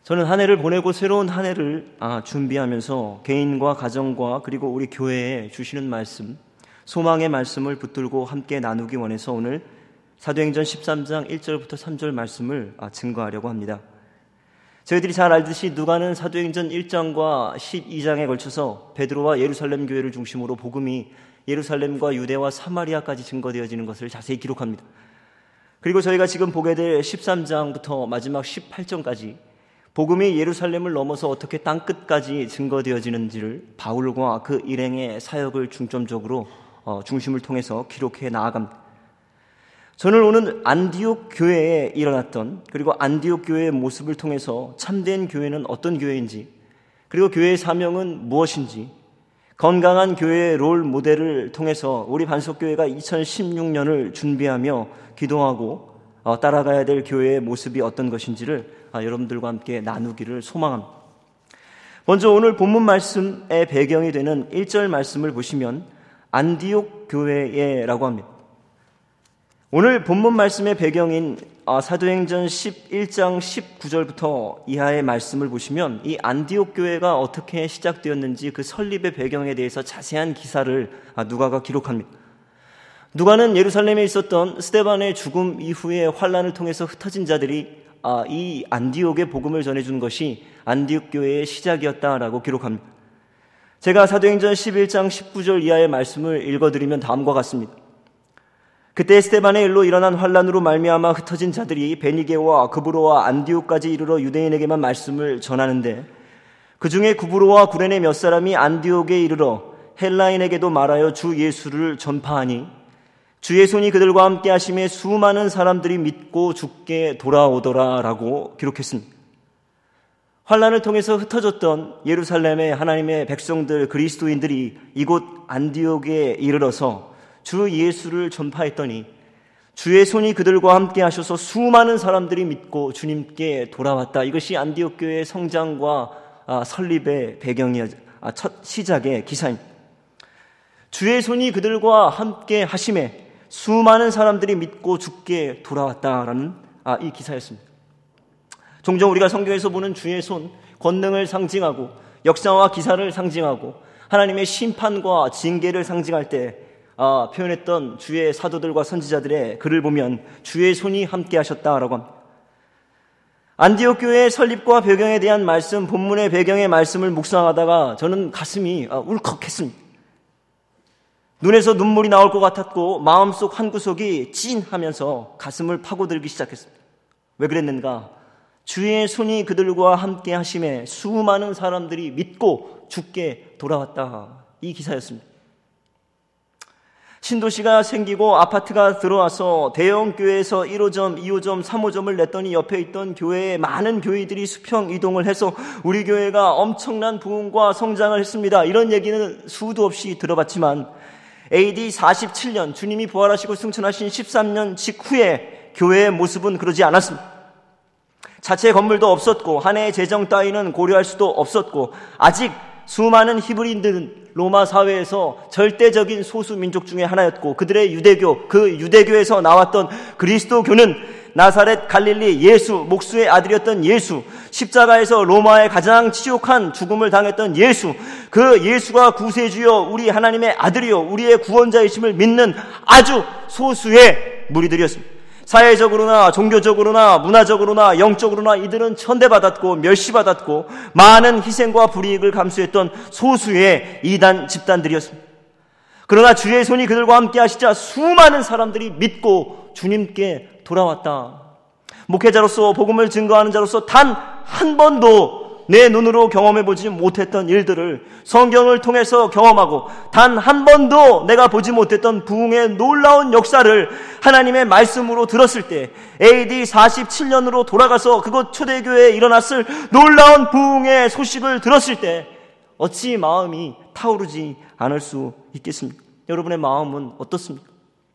저는 한 해를 보내고 새로운 한 해를 준비하면서 개인과 가정과 그리고 우리 교회에 주시는 말씀, 소망의 말씀을 붙들고 함께 나누기 원해서 오늘 사도행전 13장 1절부터 3절 말씀을 증거하려고 합니다. 저희들이 잘 알듯이 누가는 사도행전 1장과 12장에 걸쳐서 베드로와 예루살렘 교회를 중심으로 복음이 예루살렘과 유대와 사마리아까지 증거되어지는 것을 자세히 기록합니다. 그리고 저희가 지금 보게 될 13장부터 마지막 18장까지 복음이 예루살렘을 넘어서 어떻게 땅끝까지 증거되어지는지를 바울과 그 일행의 사역을 중점적으로 중심을 통해서 기록해 나아갑니다. 저는 오늘 안디옥 교회에 일어났던, 그리고 안디옥 교회의 모습을 통해서 참된 교회는 어떤 교회인지, 그리고 교회의 사명은 무엇인지, 건강한 교회의 롤 모델을 통해서 우리 반석교회가 2016년을 준비하며 기도하고 따라가야 될 교회의 모습이 어떤 것인지를 여러분들과 함께 나누기를 소망합니다. 먼저 오늘 본문 말씀의 배경이 되는 1절 말씀을 보시면 안디옥 교회에라고 합니다. 오늘 본문 말씀의 배경인 사도행전 11장 19절부터 이하의 말씀을 보시면 이 안디옥 교회가 어떻게 시작되었는지 그 설립의 배경에 대해서 자세한 기사를 누가가 기록합니다. 누가는 예루살렘에 있었던 스데반의 죽음 이후에 환란을 통해서 흩어진 자들이 이 안디옥의 복음을 전해준 것이 안디옥 교회의 시작이었다라고 기록합니다. 제가 사도행전 11장 19절 이하의 말씀을 읽어드리면 다음과 같습니다. 그때 스데반의 일로 일어난 환란으로 말미암아 흩어진 자들이 베니게와 구브로와 안디옥까지 이르러 유대인에게만 말씀을 전하는데 그 중에 구브로와 구레네 몇 사람이 안디옥에 이르러 헬라인에게도 말하여 주 예수를 전파하니 주의 손이 그들과 함께 하심에 수많은 사람들이 믿고 죽게 돌아오더라라고 기록했습니다. 환란을 통해서 흩어졌던 예루살렘의 하나님의 백성들, 그리스도인들이 이곳 안디옥에 이르러서 주 예수를 전파했더니 주의 손이 그들과 함께 하셔서 수많은 사람들이 믿고 주님께 돌아왔다. 이것이 안디옥 교회의 성장과 설립의 배경이야, 첫 시작의 기사입니다. 주의 손이 그들과 함께 하심에 수많은 사람들이 믿고 죽게 돌아왔다라는 이 기사였습니다. 종종 우리가 성경에서 보는 주의 손, 권능을 상징하고 역사와 기사를 상징하고 하나님의 심판과 징계를 상징할 때 표현했던 주의 사도들과 선지자들의 글을 보면 주의 손이 함께 하셨다라고 합니다. 안디옥 교회의 설립과 배경에 대한 말씀, 본문의 배경의 말씀을 묵상하다가 저는 가슴이 울컥했습니다. 눈에서 눈물이 나올 것 같았고 마음속 한구석이 찐하면서 가슴을 파고들기 시작했습니다. 왜 그랬는가? 주의 손이 그들과 함께 하심에 수많은 사람들이 믿고 죽게 돌아왔다. 이 기사였습니다. 신도시가 생기고 아파트가 들어와서 대형 교회에서 1호점, 2호점, 3호점을 냈더니 옆에 있던 교회에 많은 교회들이 수평 이동을 해서 우리 교회가 엄청난 부흥과 성장을 했습니다. 이런 얘기는 수도 없이 들어봤지만 AD 47년 주님이 부활하시고 승천하신 13년 직후에 교회의 모습은 그러지 않았습니다. 자체 건물도 없었고 한 해의 재정 따위는 고려할 수도 없었고 아직 수많은 히브리인들은 로마 사회에서 절대적인 소수 민족 중에 하나였고 그들의 유대교, 그 유대교에서 나왔던 그리스도교는 나사렛 갈릴리 예수, 목수의 아들이었던 예수, 십자가에서 로마의 가장 치욕한 죽음을 당했던 예수, 그 예수가 구세주여 우리 하나님의 아들이요 우리의 구원자이심을 믿는 아주 소수의 무리들이었습니다. 사회적으로나 종교적으로나 문화적으로나 영적으로나 이들은 천대받았고 멸시받았고 많은 희생과 불이익을 감수했던 소수의 이단 집단들이었습니다. 그러나 주의 손이 그들과 함께 하시자 수많은 사람들이 믿고 주님께 돌아왔다. 목회자로서 복음을 증거하는 자로서 단 한 번도 내 눈으로 경험해보지 못했던 일들을 성경을 통해서 경험하고 단 한 번도 내가 보지 못했던 부흥의 놀라운 역사를 하나님의 말씀으로 들었을 때 AD 47년으로 돌아가서 그곳 초대교회에 일어났을 놀라운 부흥의 소식을 들었을 때 어찌 마음이 타오르지 않을 수 있겠습니까? 여러분의 마음은 어떻습니까?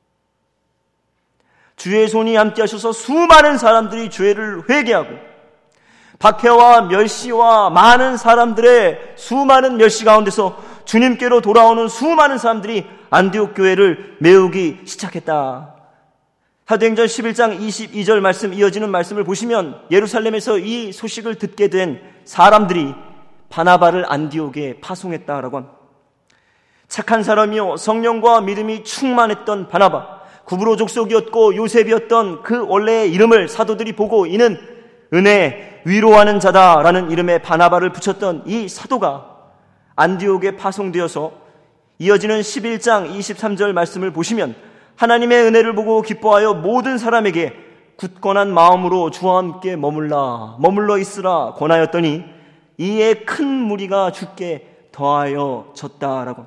주의 손이 함께 하셔서 수많은 사람들이 죄를 회개하고 박해와 멸시와 많은 사람들의 수많은 멸시 가운데서 주님께로 돌아오는 수많은 사람들이 안디옥 교회를 메우기 시작했다. 사도행전 11장 22절 말씀, 이어지는 말씀을 보시면 예루살렘에서 이 소식을 듣게 된 사람들이 바나바를 안디옥에 파송했다라고 합니다. 착한 사람이요 성령과 믿음이 충만했던 바나바, 구브로 족속이었고 요셉이었던 그 원래의 이름을 사도들이 보고 이는 은혜, 위로하는 자다라는 이름의 바나바를 붙였던 이 사도가 안디옥에 파송되어서 이어지는 11장 23절 말씀을 보시면 하나님의 은혜를 보고 기뻐하여 모든 사람에게 굳건한 마음으로 주와 함께 머물러 있으라 권하였더니 이에 큰 무리가 주께 더하여 졌다라고.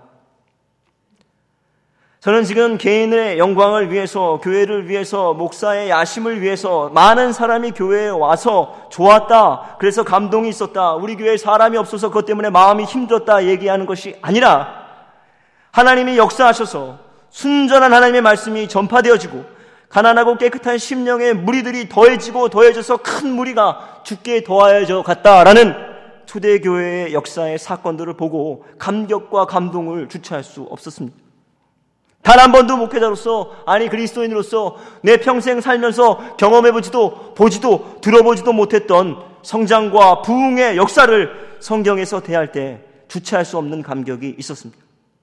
저는 지금 개인의 영광을 위해서, 교회를 위해서, 목사의 야심을 위해서 많은 사람이 교회에 와서 좋았다, 그래서 감동이 있었다, 우리 교회에 사람이 없어서 그것 때문에 마음이 힘들었다 얘기하는 것이 아니라 하나님이 역사하셔서 순전한 하나님의 말씀이 전파되어지고 가난하고 깨끗한 심령의 무리들이 더해지고 더해져서 큰 무리가 주께 더하여져 갔다라는 초대교회의 역사의 사건들을 보고 감격과 감동을 주체할 수 없었습니다. 단 한 번도 목회자로서, 아니 그리스도인으로서 내 평생 살면서 경험해보지도 보지도 들어보지도 못했던 성장과 부흥의 역사를 성경에서 대할 때 주체할 수 없는 감격이 있었습니다.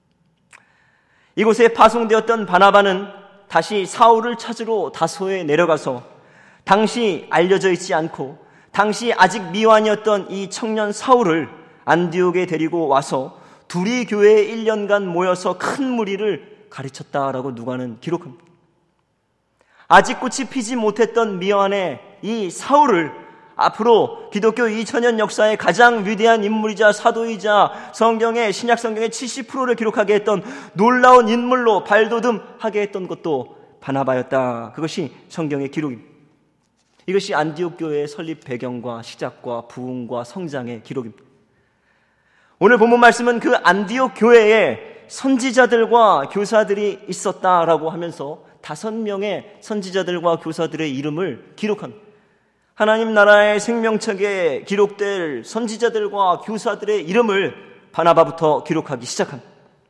이곳에 파송되었던 바나바는 다시 사울을 찾으러 다소에 내려가서 당시 알려져 있지 않고 당시 아직 미완이었던 이 청년 사울을 안디옥에 데리고 와서 둘이 교회에 1년간 모여서 큰 무리를 가르쳤다라고 누가는 기록합니다. 아직 꽃이 피지 못했던 미완의 이 사울을 앞으로 기독교 2000년 역사의 가장 위대한 인물이자 사도이자 성경의, 신약 성경의 70%를 기록하게 했던 놀라운 인물로 발돋움하게 했던 것도 바나바였다. 그것이 성경의 기록입니다. 이것이 안디옥 교회의 설립 배경과 시작과 부흥과 성장의 기록입니다. 오늘 본문 말씀은 그 안디옥 교회에 선지자들과 교사들이 있었다라고 하면서 5명의 선지자들과 교사들의 이름을 기록합니다. 하나님 나라의 생명책에 기록될 선지자들과 교사들의 이름을 바나바부터 기록하기 시작합니다.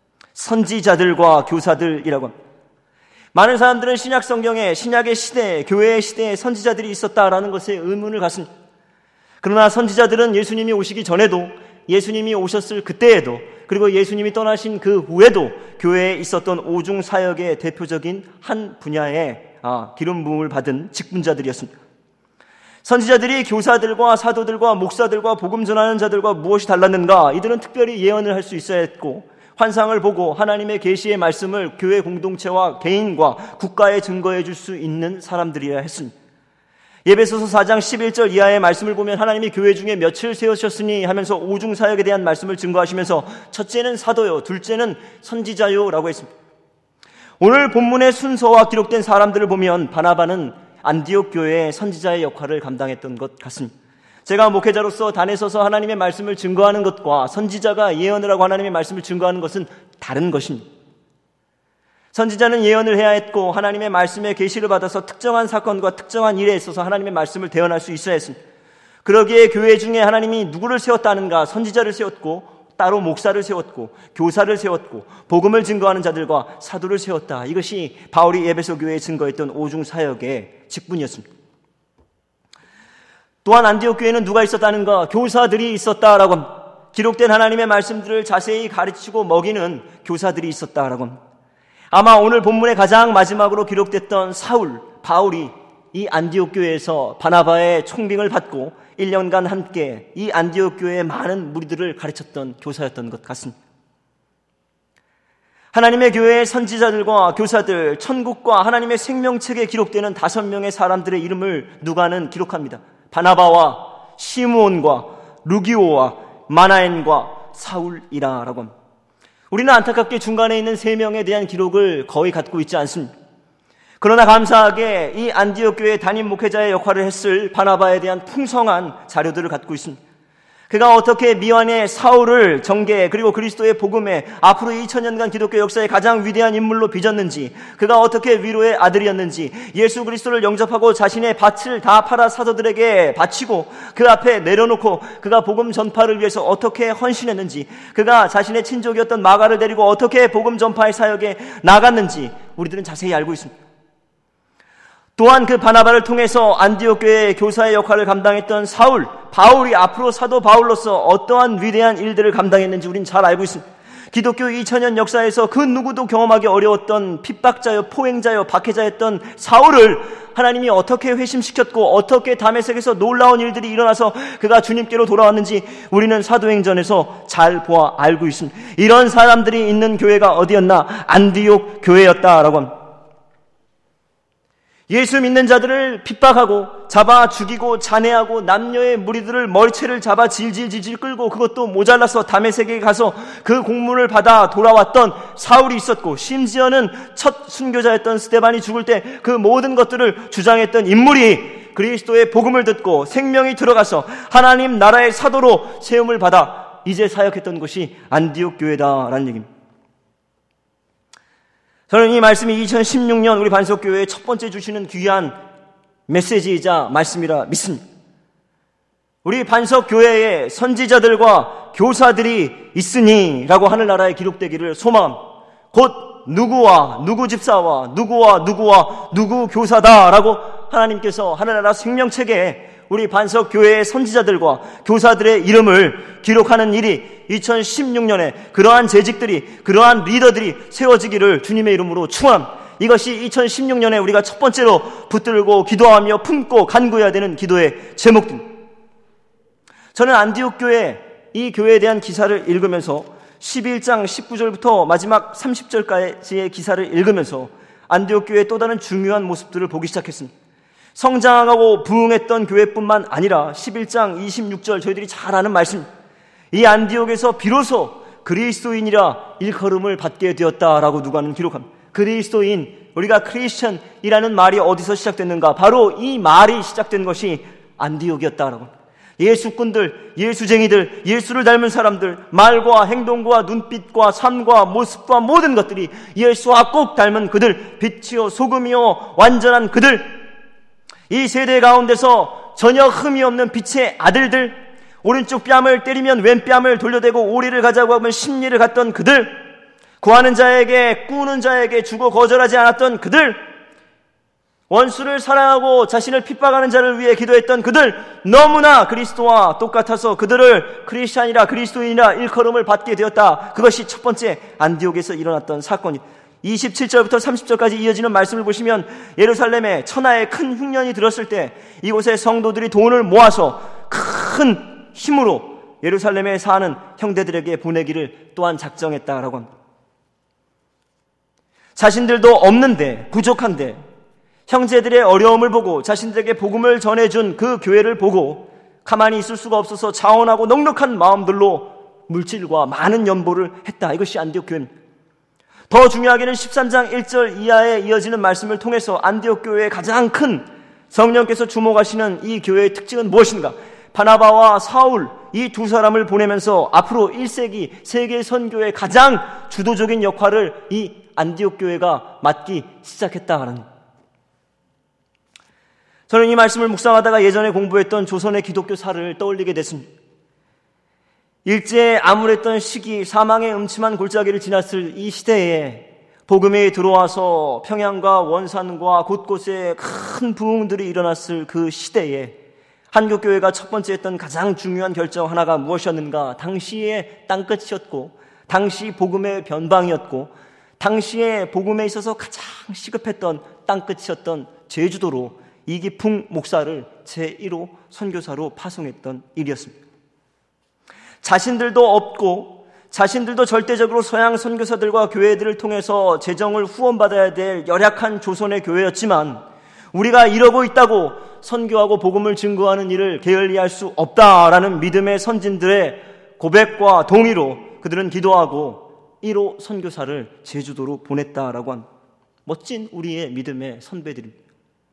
선지자들과 교사들이라고 합니다. 많은 사람들은 신약 성경에, 신약의 시대에, 교회의 시대에 선지자들이 있었다라는 것에 의문을 갖습니다. 그러나 선지자들은 예수님이 오시기 전에도, 예수님이 오셨을 그때에도, 그리고 예수님이 떠나신 그 후에도 교회에 있었던 오중 사역의 대표적인 한 분야의 기름 부음을 받은 직분자들이었습니다. 선지자들이 교사들과 사도들과 목사들과 복음 전하는 자들과 무엇이 달랐는가? 이들은 특별히 예언을 할 수 있어야 했고 환상을 보고 하나님의 계시의 말씀을 교회 공동체와 개인과 국가에 증거해 줄 수 있는 사람들이어야 했습니다. 에베소서 4장 11절 이하의 말씀을 보면 하나님이 교회 중에 며칠 세우셨으니 하면서 오중 사역에 대한 말씀을 증거하시면서 첫째는 사도요, 둘째는 선지자요 라고 했습니다. 오늘 본문의 순서와 기록된 사람들을 보면 바나바는 안디옥 교회의 선지자의 역할을 감당했던 것 같습니다. 제가 목회자로서 단에 서서 하나님의 말씀을 증거하는 것과 선지자가 예언을 하고 하나님의 말씀을 증거하는 것은 다른 것입니다. 선지자는 예언을 해야 했고 하나님의 말씀의 계시를 받아서 특정한 사건과 특정한 일에 있어서 하나님의 말씀을 대언할 수 있어야 했습니다. 그러기에 교회 중에 하나님이 누구를 세웠다는가? 선지자를 세웠고 따로 목사를 세웠고 교사를 세웠고 복음을 증거하는 자들과 사도를 세웠다. 이것이 바울이 에베소 교회에 증거했던 오중 사역의 직분이었습니다. 또한 안디옥 교회는 누가 있었다는가? 교사들이 있었다라고 합니다. 기록된 하나님의 말씀들을 자세히 가르치고 먹이는 교사들이 있었다라고 합니다. 아마 오늘 본문의 가장 마지막으로 기록됐던 바울이 이 안디옥 교회에서 바나바의 총빙을 받고 1년간 함께 이 안디옥 교회의 많은 무리들을 가르쳤던 교사였던 것 같습니다. 하나님의 교회의 선지자들과 교사들, 천국과 하나님의 생명책에 기록되는 5명의 사람들의 이름을 누가는 기록합니다. 바나바와 시므온과 루기오와 마나엔과 사울이라라고 합니다. 우리는 안타깝게 중간에 있는 3명에 대한 기록을 거의 갖고 있지 않습니다. 그러나 감사하게 이 안디옥 교회 담임 목회자의 역할을 했을 바나바에 대한 풍성한 자료들을 갖고 있습니다. 그가 어떻게 미완의 사울을 정계 그리고 그리스도의 복음에 앞으로 2000년간 기독교 역사의 가장 위대한 인물로 빚었는지, 그가 어떻게 위로의 아들이었는지, 예수 그리스도를 영접하고 자신의 밭을 다 팔아 사도들에게 바치고 그 앞에 내려놓고 그가 복음 전파를 위해서 어떻게 헌신했는지, 그가 자신의 친족이었던 마가를 데리고 어떻게 복음 전파의 사역에 나갔는지 우리들은 자세히 알고 있습니다. 또한 그 바나바를 통해서 안디옥 교회의 교사의 역할을 감당했던 사울, 바울이 앞으로 사도 바울로서 어떠한 위대한 일들을 감당했는지 우린 잘 알고 있습니다. 기독교 2000년 역사에서 그 누구도 경험하기 어려웠던 핍박자요, 포행자요, 박해자였던 사울을 하나님이 어떻게 회심시켰고 어떻게 다메섹에서 놀라운 일들이 일어나서 그가 주님께로 돌아왔는지 우리는 사도행전에서 잘 보아 알고 있습니다. 이런 사람들이 있는 교회가 어디였나? 안디옥 교회였다라고 합니다. 예수 믿는 자들을 핍박하고 잡아 죽이고 잔해하고 남녀의 무리들을 머리채를 잡아 질질질질 끌고 그것도 모자라서 다메섹에 가서 그 공문을 받아 돌아왔던 사울이 있었고, 심지어는 첫 순교자였던 스데반이 죽을 때 그 모든 것들을 주장했던 인물이 그리스도의 복음을 듣고 생명이 들어가서 하나님 나라의 사도로 세움을 받아 이제 사역했던 곳이 안디옥 교회다라는 얘기입니다. 저는 이 말씀이 2016년 우리 반석교회의 첫 번째 주시는 귀한 메시지이자 말씀이라 믿습니다. 우리 반석교회에 선지자들과 교사들이 있으니 라고 하늘나라에 기록되기를 소망합니다. 곧 누구와 누구 집사와 누구와 누구 교사다 라고 하나님께서 하늘나라 생명책에 우리 반석교회의 선지자들과 교사들의 이름을 기록하는 일이 2016년에 그러한 재직들이, 그러한 리더들이 세워지기를 주님의 이름으로 축원합니다. 이것이 2016년에 우리가 첫 번째로 붙들고 기도하며 품고 간구해야 되는 기도의 제목입니다. 저는 안디옥 교회, 이 교회에 대한 기사를 읽으면서 11장 19절부터 마지막 30절까지의 기사를 읽으면서 안디옥 교회의 또 다른 중요한 모습들을 보기 시작했습니다. 성장하고 부흥했던 교회뿐만 아니라 11장 26절 저희들이 잘 아는 말씀, 이 안디옥에서 비로소 그리스도인이라 일컬음을 받게 되었다라고 누가는 기록합니다. 그리스도인, 우리가 크리스천이라는 말이 어디서 시작됐는가? 바로 이 말이 시작된 것이 안디옥이었다라고. 예수꾼들, 예수쟁이들, 예수를 닮은 사람들, 말과 행동과 눈빛과 삶과 모습과 모든 것들이 예수와 꼭 닮은 그들, 빛이요 소금이요 완전한 그들, 이 세대 가운데서 전혀 흠이 없는 빛의 아들들, 오른쪽 뺨을 때리면 왼뺨을 돌려대고 오리를 가자고 하면 십리를 갔던 그들, 구하는 자에게 꾸는 자에게 주고 거절하지 않았던 그들, 원수를 사랑하고 자신을 핍박하는 자를 위해 기도했던 그들, 너무나 그리스도와 똑같아서 그들을 크리스찬이라 그리스도인이라 일컬음을 받게 되었다. 그것이 첫 번째 안디옥에서 일어났던 사건이. 27절부터 30절까지 이어지는 말씀을 보시면 예루살렘에 천하의 큰 흉년이 들었을 때 이곳의 성도들이 돈을 모아서 큰 힘으로 예루살렘에 사는 형제들에게 보내기를 또한 작정했다라고 합니다. 자신들도 없는데, 부족한데 형제들의 어려움을 보고 자신들에게 복음을 전해준 그 교회를 보고 가만히 있을 수가 없어서 자원하고 넉넉한 마음들로 물질과 많은 연보를 했다. 이것이 안디옥 교회입니다. 더 중요하게는 13장 1절 이하에 이어지는 말씀을 통해서 안디옥 교회의 가장 큰 성령께서 주목하시는 이 교회의 특징은 무엇인가? 바나바와 사울, 이 두 사람을 보내면서 앞으로 1세기 세계 선교의 가장 주도적인 역할을 이 안디옥 교회가 맡기 시작했다는. 저는 이 말씀을 묵상하다가 예전에 공부했던 조선의 기독교사를 떠올리게 됐습니다. 일제에 암울했던 시기, 사망의 음침한 골짜기를 지났을 이 시대에 복음이 들어와서 평양과 원산과 곳곳에 큰 부흥들이 일어났을 그 시대에 한국교회가 첫 번째 했던 가장 중요한 결정 하나가 무엇이었는가? 당시의 땅끝이었고, 당시 복음의 변방이었고, 당시에 복음에 있어서 가장 시급했던 땅끝이었던 제주도로 이기풍 목사를 제1호 선교사로 파송했던 일이었습니다. 자신들도 없고 자신들도 절대적으로 서양 선교사들과 교회들을 통해서 재정을 후원받아야 될 열악한 조선의 교회였지만 우리가 이러고 있다고 선교하고 복음을 증거하는 일을 게을리할 수 없다라는 믿음의 선진들의 고백과 동의로 그들은 기도하고 1호 선교사를 제주도로 보냈다라고 한 멋진 우리의 믿음의 선배들입니다.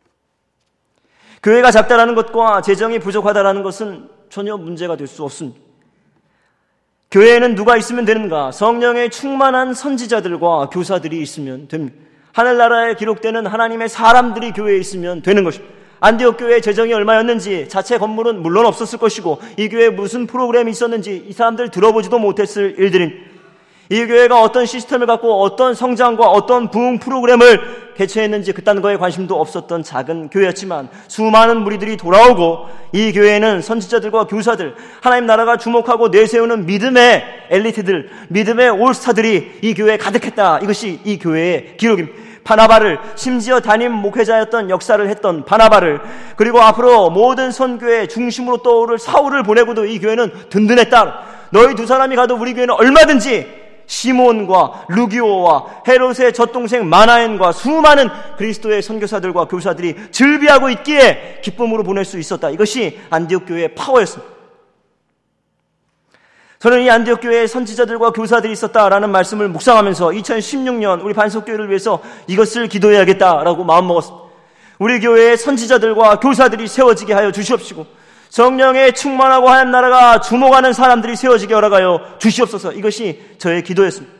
교회가 작다라는 것과 재정이 부족하다라는 것은 전혀 문제가 될 수 없습니다. 교회에는 누가 있으면 되는가? 성령의 충만한 선지자들과 교사들이 있으면 됩니다. 하늘나라에 기록되는 하나님의 사람들이 교회에 있으면 되는 것입니다. 안디옥 교회의 재정이 얼마였는지, 자체 건물은 물론 없었을 것이고 이 교회에 무슨 프로그램이 있었는지 이 사람들 들어보지도 못했을 일들인, 이 교회가 어떤 시스템을 갖고 어떤 성장과 어떤 부흥 프로그램을 개최했는지 그딴 거에 관심도 없었던 작은 교회였지만 수많은 무리들이 돌아오고 이 교회에는 선지자들과 교사들, 하나님 나라가 주목하고 내세우는 믿음의 엘리트들, 믿음의 올스타들이 이 교회에 가득했다. 이것이 이 교회의 기록입니다. 바나바를, 심지어 담임 목회자였던 역사를 했던 바나바를, 그리고 앞으로 모든 선교의 중심으로 떠오를 사울을 보내고도 이 교회는 든든했다. 너희 두 사람이 가도 우리 교회는 얼마든지 시몬과 루기오와 헤롯의 젖동생 마나엔과 수많은 그리스도의 선교사들과 교사들이 즐비하고 있기에 기쁨으로 보낼 수 있었다. 이것이 안디옥 교회의 파워였습니다. 저는 이 안디옥 교회에 선지자들과 교사들이 있었다라는 말씀을 묵상하면서 2016년 우리 반석교회를 위해서 이것을 기도해야겠다라고 마음먹었습니다. 우리 교회에 선지자들과 교사들이 세워지게 하여 주시옵시고 성령에 충만하고 하나님 나라가 주목하는 사람들이 세워지게 허락하여 주시옵소서. 이것이 저의 기도였습니다.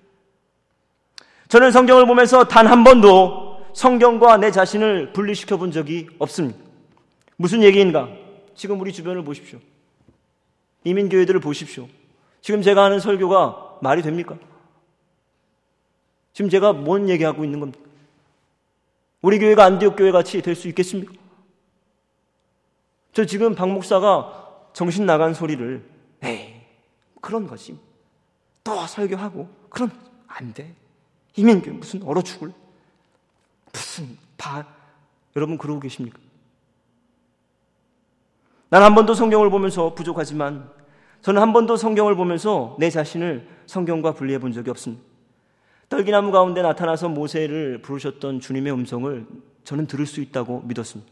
저는 성경을 보면서 단 한 번도 성경과 내 자신을 분리시켜 본 적이 없습니다. 무슨 얘기인가? 지금 우리 주변을 보십시오. 이민교회들을 보십시오. 지금 제가 하는 설교가 말이 됩니까? 지금 제가 뭔 얘기하고 있는 겁니까? 우리 교회가 안디옥 교회 같이 될 수 있겠습니까? 저 지금 박 목사가 정신 나간 소리를 에이 그런 거지 또 설교하고 그럼 안 돼. 이민교회 무슨 얼어 죽을 무슨 여러분 그러고 계십니까? 난 한 번도 성경을 보면서 부족하지만 저는 한 번도 성경을 보면서 내 자신을 성경과 분리해 본 적이 없습니다. 떨기나무 가운데 나타나서 모세를 부르셨던 주님의 음성을 저는 들을 수 있다고 믿었습니다.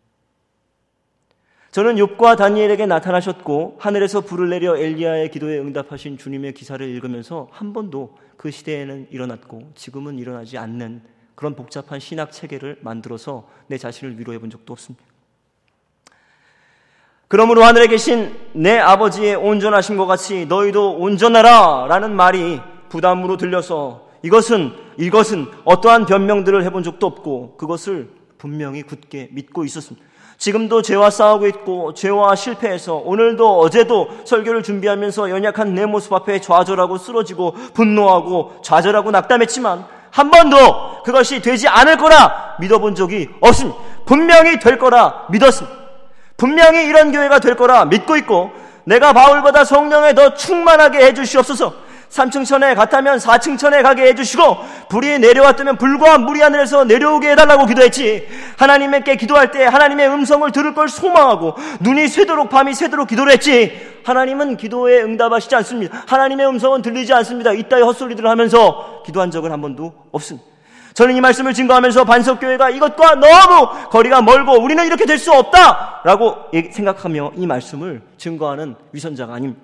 저는 욥과 다니엘에게 나타나셨고 하늘에서 불을 내려 엘리야의 기도에 응답하신 주님의 기사를 읽으면서 한 번도 그 시대에는 일어났고 지금은 일어나지 않는 그런 복잡한 신학 체계를 만들어서 내 자신을 위로해 본 적도 없습니다. 그러므로 하늘에 계신 내 아버지의 온전하심과 같이 너희도 온전하라 라는 말이 부담으로 들려서 이것은 어떠한 변명들을 해본 적도 없고 그것을 분명히 굳게 믿고 있었습니다. 지금도 죄와 싸우고 있고 죄와 실패해서 오늘도 어제도 설교를 준비하면서 연약한 내 모습 앞에 좌절하고 쓰러지고 분노하고 좌절하고 낙담했지만 한 번도 그것이 되지 않을 거라 믿어본 적이 없습니다. 분명히 될 거라 믿었습니다. 분명히 이런 교회가 될 거라 믿고 있고 내가 바울보다 성령에 더 충만하게 해주시옵소서. 3층 천에 갔다면 4층 천에 가게 해주시고 불이 내려왔다면 불과 물이 하늘에서 내려오게 해달라고 기도했지. 하나님께 기도할 때 하나님의 음성을 들을 걸 소망하고 눈이 새도록 밤이 새도록 기도를 했지. 하나님은 기도에 응답하시지 않습니다. 하나님의 음성은 들리지 않습니다. 이따위 헛소리들을 하면서 기도한 적은 한 번도 없습니다. 저는 이 말씀을 증거하면서 반석교회가 이것과 너무 거리가 멀고 우리는 이렇게 될 수 없다라고 생각하며 이 말씀을 증거하는 위선자가 아닙니다.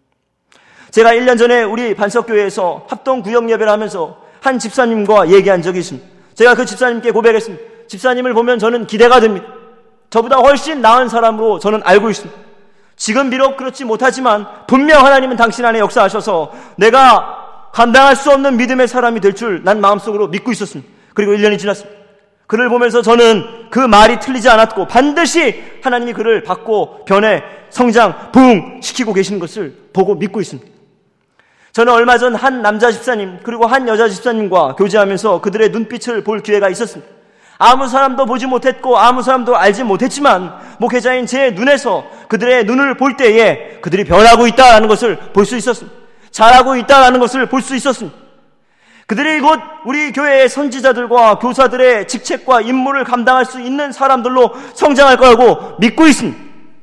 제가 1년 전에 우리 반석교회에서 합동구역 예배를 하면서 한 집사님과 얘기한 적이 있습니다. 제가 그 집사님께 고백했습니다. 집사님을 보면 저는 기대가 됩니다. 저보다 훨씬 나은 사람으로 저는 알고 있습니다. 지금 비록 그렇지 못하지만 분명 하나님은 당신 안에 역사하셔서 내가 감당할 수 없는 믿음의 사람이 될 줄 난 마음속으로 믿고 있었습니다. 그리고 1년이 지났습니다. 그를 보면서 저는 그 말이 틀리지 않았고 반드시 하나님이 그를 받고 변해 성장, 부흥시키고 계시는 것을 보고 믿고 있습니다. 저는 얼마 전 한 남자 집사님 그리고 한 여자 집사님과 교제하면서 그들의 눈빛을 볼 기회가 있었습니다. 아무 사람도 보지 못했고 아무 사람도 알지 못했지만 목회자인 제 눈에서 그들의 눈을 볼 때에 그들이 변하고 있다는 것을 볼 수 있었습니다. 잘하고 있다는 것을 볼 수 있었습니다. 그들이 곧 우리 교회의 선지자들과 교사들의 직책과 임무를 감당할 수 있는 사람들로 성장할 거라고 믿고 있습니다.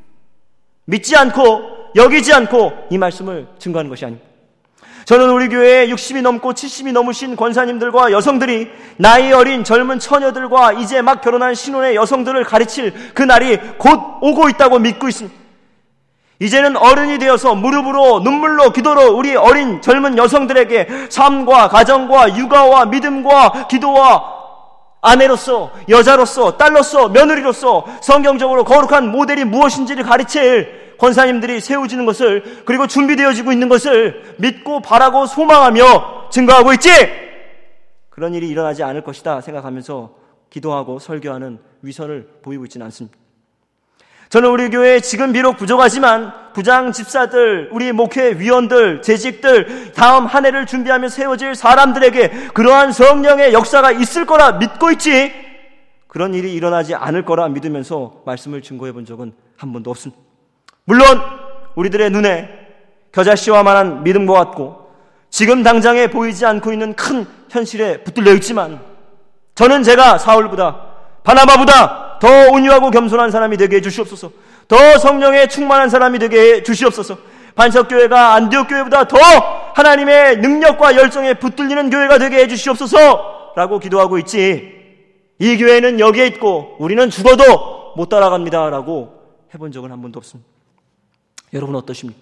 믿지 않고 여기지 않고 이 말씀을 증거하는 것이 아닙니다. 저는 우리 교회에 60이 넘고 70이 넘으신 권사님들과 여성들이 나이 어린 젊은 처녀들과 이제 막 결혼한 신혼의 여성들을 가르칠 그날이 곧 오고 있다고 믿고 있습니다. 이제는 어른이 되어서 무릎으로 눈물로 기도로 우리 어린 젊은 여성들에게 삶과 가정과 육아와 믿음과 기도와 아내로서 여자로서 딸로서 며느리로서 성경적으로 거룩한 모델이 무엇인지를 가르칠 권사님들이 세워지는 것을 그리고 준비되어지고 있는 것을 믿고 바라고 소망하며 증거하고 있지. 그런 일이 일어나지 않을 것이다 생각하면서 기도하고 설교하는 위선을 보이고 있지는 않습니다. 저는 우리 교회에 지금 비록 부족하지만 부장 집사들, 우리 목회위원들, 재직들, 다음 한 해를 준비하며 세워질 사람들에게 그러한 성령의 역사가 있을 거라 믿고 있지, 그런 일이 일어나지 않을 거라 믿으면서 말씀을 증거해 본 적은 한 번도 없습니다. 물론 우리들의 눈에 겨자씨와만한 믿음과 같고 지금 당장에 보이지 않고 있는 큰 현실에 붙들려 있지만, 저는 제가 사울보다 바나바보다 더 온유하고 겸손한 사람이 되게 해 주시옵소서. 더 성령에 충만한 사람이 되게 해 주시옵소서. 반석교회가 안디옥 교회보다 더 하나님의 능력과 열정에 붙들리는 교회가 되게 해 주시옵소서 라고 기도하고 있지, 이 교회는 여기에 있고 우리는 죽어도 못 따라갑니다 라고 해본 적은 한 번도 없습니다. 여러분 어떠십니까?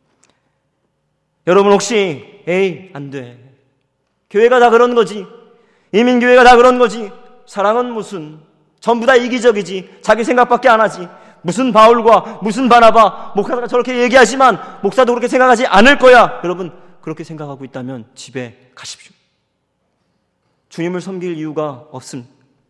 여러분 혹시 에이 안 돼, 교회가 다 그런 거지, 이민교회가 다 그런 거지, 사랑은 무슨, 전부 다 이기적이지, 자기 생각밖에 안 하지, 무슨 바울과 무슨 바나바, 목사가 저렇게 얘기하지만 목사도 그렇게 생각하지 않을 거야, 여러분 그렇게 생각하고 있다면 집에 가십시오. 주님을 섬길 이유가 없습니다.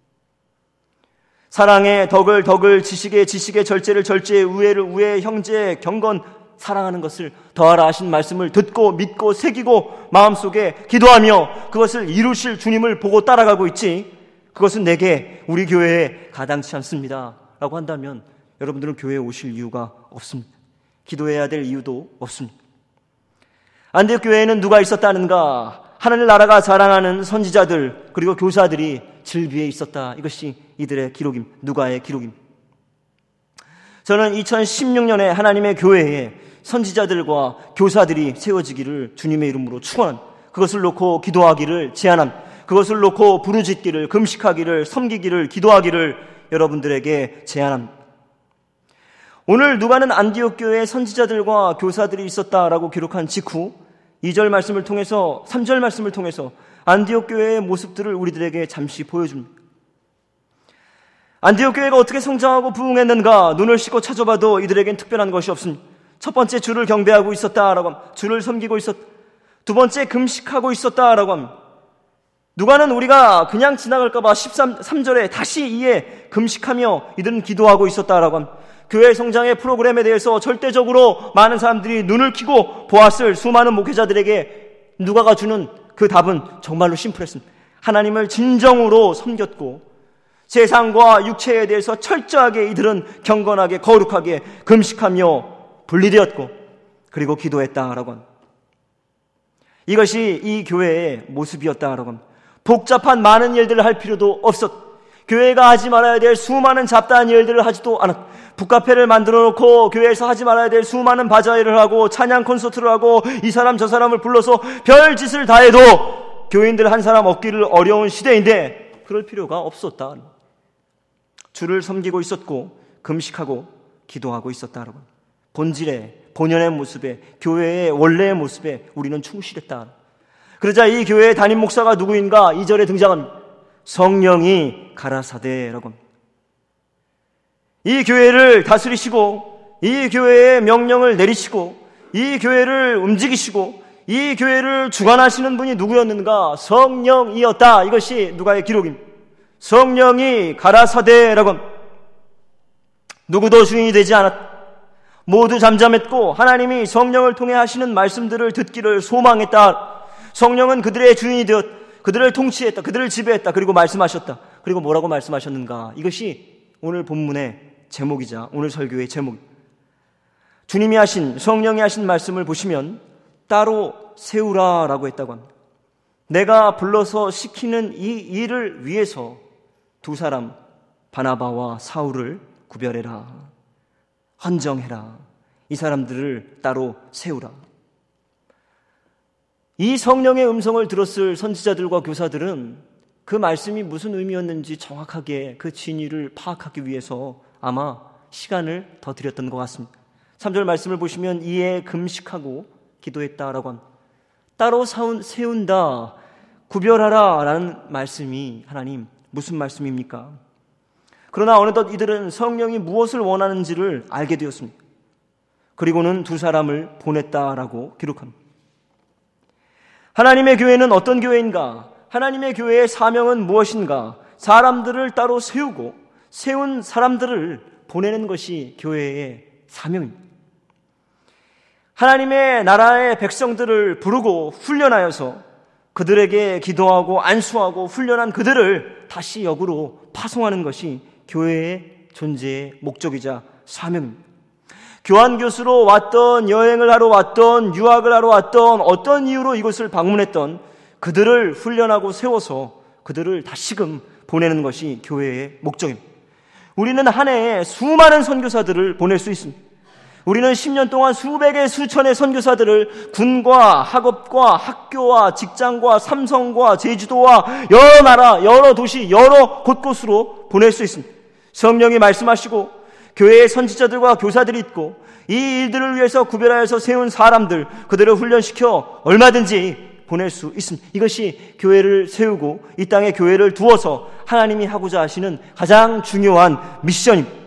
사랑의 덕을 지식의 절제를 절제, 우애를 우애, 형제 경건 사랑하는 것을 더하라 하신 말씀을 듣고 믿고 새기고 마음속에 기도하며 그것을 이루실 주님을 보고 따라가고 있지, 그것은 내게 우리 교회에 가당치 않습니다 라고 한다면 여러분들은 교회에 오실 이유가 없습니다. 기도해야 될 이유도 없습니다. 안디옥 교회에는 누가 있었다는가? 하나님 나라가 자랑하는 선지자들 그리고 교사들이 질비해 있었다. 이것이 이들의 기록입니다. 누가의 기록입니다. 저는 2016년에 하나님의 교회에 선지자들과 교사들이 세워지기를 주님의 이름으로 축원합니다. 그것을 놓고 기도하기를 제안합니다. 그것을 놓고 부르짖기를, 금식하기를, 섬기기를, 기도하기를 여러분들에게 제안합니다. 오늘 누가는 안디옥 교회에 선지자들과 교사들이 있었다라고 기록한 직후 2절 말씀을 통해서, 3절 말씀을 통해서 안디옥 교회의 모습들을 우리들에게 잠시 보여줍니다. 안디옥 교회가 어떻게 성장하고 부흥했는가 눈을 씻고 찾아봐도 이들에겐 특별한 것이 없습니다. 첫 번째, 주를 경배하고 있었다라고 합니다. 주를 섬기고 있었다. 두 번째, 금식하고 있었다라고 합니다. 누가는 우리가 그냥 지나갈까봐 13절에 다시 이에 금식하며 이들은 기도하고 있었다라고 합니다. 교회 성장의 프로그램에 대해서 절대적으로 많은 사람들이 눈을 켜고 보았을 수많은 목회자들에게 누가가 주는 그 답은 정말로 심플했습니다. 하나님을 진정으로 섬겼고 세상과 육체에 대해서 철저하게 이들은 경건하게 거룩하게 금식하며 분리되었고 그리고 기도했다라고 합니다. 이것이 이 교회의 모습이었다라고 합니다. 복잡한 많은 일들을 할 필요도 없었. 교회가 하지 말아야 될 수많은 잡다한 일들을 하지도 않았. 북카페를 만들어 놓고 교회에서 하지 말아야 될 수많은 바자회를 하고 찬양 콘서트를 하고 이 사람 저 사람을 불러서 별짓을 다 해도 교인들 한 사람 얻기를 어려운 시대인데 그럴 필요가 없었다. 주를 섬기고 있었고 금식하고 기도하고 있었다라고. 본질에, 본연의 모습에, 교회의 원래의 모습에 우리는 충실했다. 그러자 이 교회의 담임 목사가 누구인가? 2절에 등장합니다. 성령이 가라사대라고 합니다. 이 교회를 다스리시고 이 교회의 명령을 내리시고 이 교회를 움직이시고 이 교회를 주관하시는 분이 누구였는가? 성령이었다. 이것이 누가의 기록입니다. 성령이 가라사대라고 합니다. 누구도 주인이 되지 않았다. 모두 잠잠했고 하나님이 성령을 통해 하시는 말씀들을 듣기를 소망했다. 성령은 그들의 주인이 되었, 그들을 통치했다. 그들을 지배했다. 그리고 말씀하셨다. 그리고 뭐라고 말씀하셨는가? 이것이 오늘 본문의 제목이자 오늘 설교의 제목. 주님이 하신, 성령이 하신 말씀을 보시면 따로 세우라라고 했다고 합니다. 내가 불러서 시키는 이 일을 위해서 두 사람 바나바와 사울을 구별해라. 헌정해라. 이 사람들을 따로 세우라. 이 성령의 음성을 들었을 선지자들과 교사들은 그 말씀이 무슨 의미였는지 정확하게 그 진위를 파악하기 위해서 아마 시간을 더 들였던 것 같습니다. 3절 말씀을 보시면 이에 금식하고 기도했다라고 합니다. 따로 세운다, 구별하라 라는 말씀이 하나님 무슨 말씀입니까? 그러나 어느덧 이들은 성령이 무엇을 원하는지를 알게 되었습니다. 그리고는 두 사람을 보냈다라고 기록합니다. 하나님의 교회는 어떤 교회인가? 하나님의 교회의 사명은 무엇인가? 사람들을 따로 세우고 세운 사람들을 보내는 것이 교회의 사명입니다. 하나님의 나라의 백성들을 부르고 훈련하여서 그들에게 기도하고 안수하고 훈련한 그들을 다시 역으로 파송하는 것이 교회의 존재의 목적이자 사명입니다. 교환교수로 왔던, 여행을 하러 왔던, 유학을 하러 왔던, 어떤 이유로 이곳을 방문했던 그들을 훈련하고 세워서 그들을 다시금 보내는 것이 교회의 목적입니다. 우리는 한 해에 수많은 선교사들을 보낼 수 있습니다. 우리는 10년 동안 수백의 수천의 선교사들을 군과 학업과 학교와 직장과 삼성과 제주도와 여러 나라, 여러 도시, 여러 곳곳으로 보낼 수 있습니다. 성령이 말씀하시고 교회의 선지자들과 교사들이 있고 이 일들을 위해서 구별하여서 세운 사람들, 그들을 훈련시켜 얼마든지 보낼 수 있습니다. 이것이 교회를 세우고 이 땅에 교회를 두어서 하나님이 하고자 하시는 가장 중요한 미션입니다.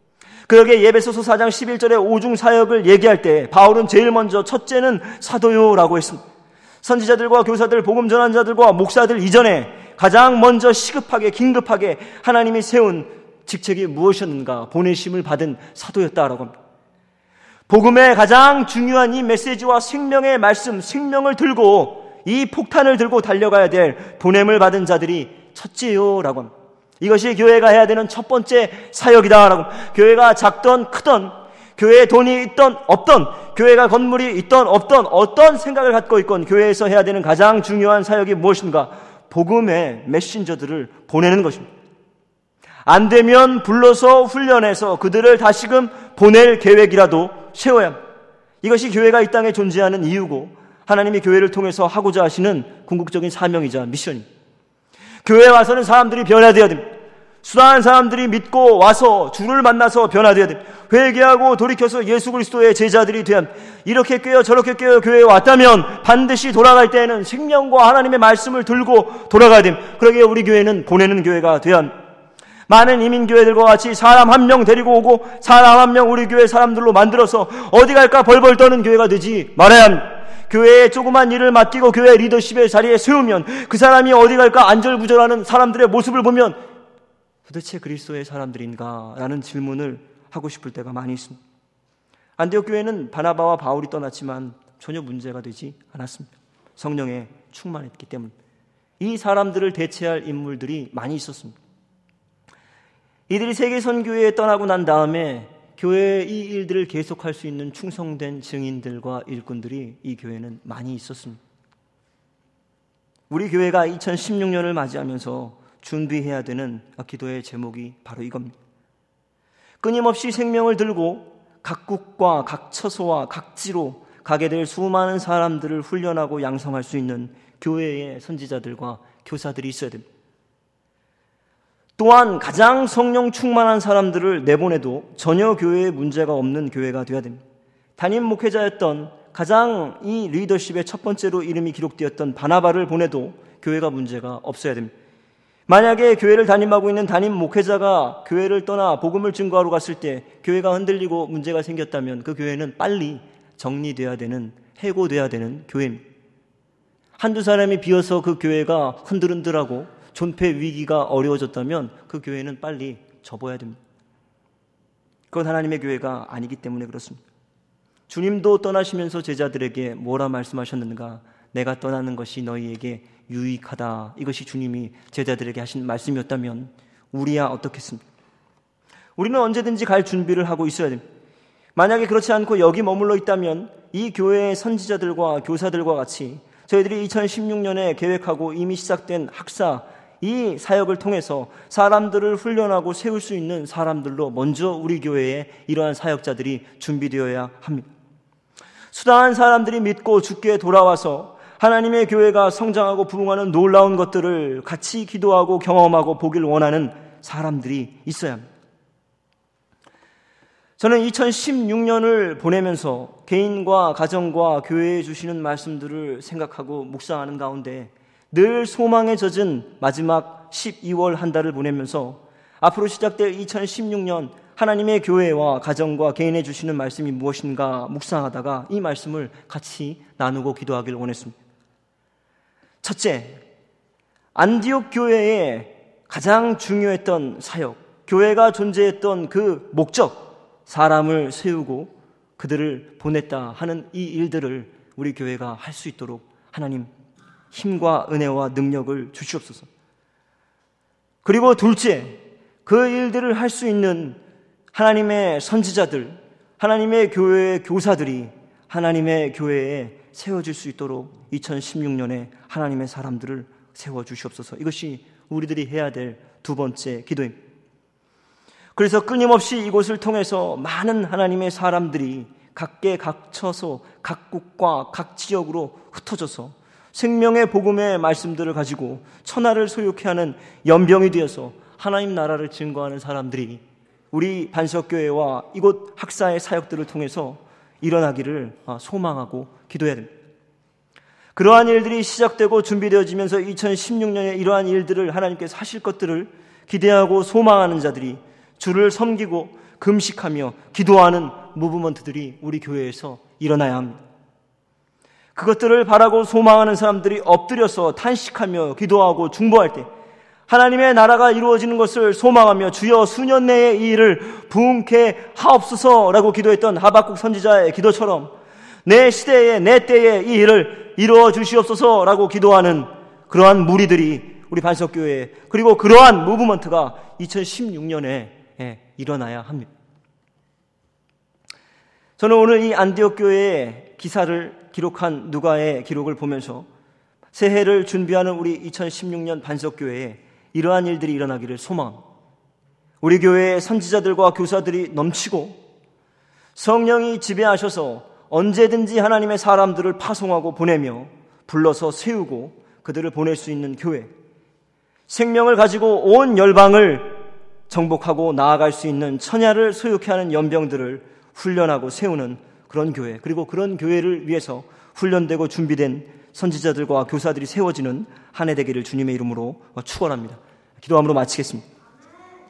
그러게 예배소서 4장 11절에 오중사역을 얘기할 때 바울은 제일 먼저 첫째는 사도요라고 했습니다. 선지자들과 교사들, 복음 전환자들과 목사들 이전에 가장 먼저 시급하게 긴급하게 하나님이 세운 직책이 무엇이었는가? 보내심을 받은 사도였다라고 합니다. 복음의 가장 중요한 이 메시지와 생명의 말씀, 생명을 들고 이 폭탄을 들고 달려가야 될 보냄을 받은 자들이 첫째요라고 합니다. 이것이 교회가 해야 되는 첫 번째 사역이다라고. 교회가 작던 크던, 교회에 돈이 있던 없던, 교회가 건물이 있던 없던, 어떤 생각을 갖고 있건 교회에서 해야 되는 가장 중요한 사역이 무엇인가? 복음의 메신저들을 보내는 것입니다. 안 되면 불러서 훈련해서 그들을 다시금 보낼 계획이라도 세워야 합니다. 이것이 교회가 이 땅에 존재하는 이유고 하나님이 교회를 통해서 하고자 하시는 궁극적인 사명이자 미션입니다. 교회에 와서는 사람들이 변화되어야 됩니다. 수많은 사람들이 믿고 와서 주를 만나서 변화되어야 됩니다. 회개하고 돌이켜서 예수 그리스도의 제자들이 되어야 합니다. 이렇게 꿰어 저렇게 꿰어 교회에 왔다면 반드시 돌아갈 때에는 생명과 하나님의 말씀을 들고 돌아가야 됩니다. 그러기에 우리 교회는 보내는 교회가 되어야 합니다. 많은 이민교회들과 같이 사람 한 명 데리고 오고 사람 한 명 우리 교회 사람들로 만들어서 어디 갈까 벌벌 떠는 교회가 되지 말아야 합니다. 교회에 조그만 일을 맡기고 교회 리더십의 자리에 세우면 그 사람이 어디 갈까 안절부절하는 사람들의 모습을 보면 도대체 그리스도의 사람들인가? 라는 질문을 하고 싶을 때가 많이 있습니다. 안디옥 교회는 바나바와 바울이 떠났지만 전혀 문제가 되지 않았습니다. 성령에 충만했기 때문에. 이 사람들을 대체할 인물들이 많이 있었습니다. 이들이 세계 선교회에 떠나고 난 다음에 교회의 이 일들을 계속할 수 있는 충성된 증인들과 일꾼들이 이 교회는 많이 있었습니다. 우리 교회가 2016년을 맞이하면서 준비해야 되는 기도의 제목이 바로 이겁니다. 끊임없이 생명을 들고 각국과 각 처소와 각지로 가게 될 수많은 사람들을 훈련하고 양성할 수 있는 교회의 선지자들과 교사들이 있어야 됩니다. 또한 가장 성령 충만한 사람들을 내보내도 전혀 교회에 문제가 없는 교회가 되어야 됩니다. 담임 목회자였던 가장 이 리더십의 첫 번째로 이름이 기록되었던 바나바를 보내도 교회가 문제가 없어야 됩니다. 만약에 교회를 담임하고 있는 담임 목회자가 교회를 떠나 복음을 증거하러 갔을 때 교회가 흔들리고 문제가 생겼다면 그 교회는 빨리 정리돼야 되는, 해고돼야 되는 교회입니다. 한두 사람이 비어서 그 교회가 흔들흔들하고 존폐 위기가 어려워졌다면 그 교회는 빨리 접어야 됩니다. 그건 하나님의 교회가 아니기 때문에 그렇습니다. 주님도 떠나시면서 제자들에게 뭐라 말씀하셨는가? 내가 떠나는 것이 너희에게 유익하다. 이것이 주님이 제자들에게 하신 말씀이었다면 우리야 어떻겠습니까? 우리는 언제든지 갈 준비를 하고 있어야 됩니다. 만약에 그렇지 않고 여기 머물러 있다면 이 교회의 선지자들과 교사들과 같이 저희들이 2016년에 계획하고 이미 시작된 학사, 이 사역을 통해서 사람들을 훈련하고 세울 수 있는 사람들로 먼저 우리 교회에 이러한 사역자들이 준비되어야 합니다. 수다한 사람들이 믿고 주께 돌아와서 하나님의 교회가 성장하고 부흥하는 놀라운 것들을 같이 기도하고 경험하고 보길 원하는 사람들이 있어야 합니다. 저는 2016년을 보내면서 개인과 가정과 교회에 주시는 말씀들을 생각하고 묵상하는 가운데 늘 소망에 젖은 마지막 12월 한 달을 보내면서 앞으로 시작될 2016년 하나님의 교회와 가정과 개인에 주시는 말씀이 무엇인가 묵상하다가 이 말씀을 같이 나누고 기도하기를 원했습니다. 첫째, 안디옥 교회의 가장 중요했던 사역, 교회가 존재했던 그 목적, 사람을 세우고 그들을 보냈다 하는 이 일들을 우리 교회가 할 수 있도록 하나님 힘과 은혜와 능력을 주시옵소서. 그리고 둘째, 그 일들을 할 수 있는 하나님의 선지자들, 하나님의 교회의 교사들이 하나님의 교회에 세워질 수 있도록 2016년에 하나님의 사람들을 세워주시옵소서. 이것이 우리들이 해야 될 두 번째 기도입니다. 그래서 끊임없이 이곳을 통해서 많은 하나님의 사람들이 각계 각처서 각국과 각 지역으로 흩어져서 생명의 복음의 말씀들을 가지고 천하를 소유케 하는 연병이 되어서 하나님 나라를 증거하는 사람들이 우리 반석교회와 이곳 학사의 사역들을 통해서 일어나기를 소망하고 기도해야 됩니다. 그러한 일들이 시작되고 준비되어지면서 2016년에 이러한 일들을 하나님께서 하실 것들을 기대하고 소망하는 자들이 주를 섬기고 금식하며 기도하는 무브먼트들이 우리 교회에서 일어나야 합니다. 그것들을 바라고 소망하는 사람들이 엎드려서 탄식하며 기도하고 중보할 때 하나님의 나라가 이루어지는 것을 소망하며 주여 수년 내에 이 일을 부흥케 하옵소서라고 기도했던 하박국 선지자의 기도처럼 내 시대에 내 때에 이 일을 이루어 주시옵소서라고 기도하는 그러한 무리들이 우리 반석교회 그리고 그러한 무브먼트가 2016년에 일어나야 합니다. 저는 오늘 이 안디옥 교회의 기사를 기록한 누가의 기록을 보면서 새해를 준비하는 우리 2016년 반석교회에 이러한 일들이 일어나기를 소망합니다. 우리 교회의 선지자들과 교사들이 넘치고 성령이 지배하셔서 언제든지 하나님의 사람들을 파송하고 보내며 불러서 세우고 그들을 보낼 수 있는 교회, 생명을 가지고 온 열방을 정복하고 나아갈 수 있는 천야를 소유케 하는 연병들을 훈련하고 세우는 그런 교회, 그리고 그런 교회를 위해서 훈련되고 준비된 선지자들과 교사들이 세워지는 한 해 되기를 주님의 이름으로 축원합니다. 기도함으로 마치겠습니다.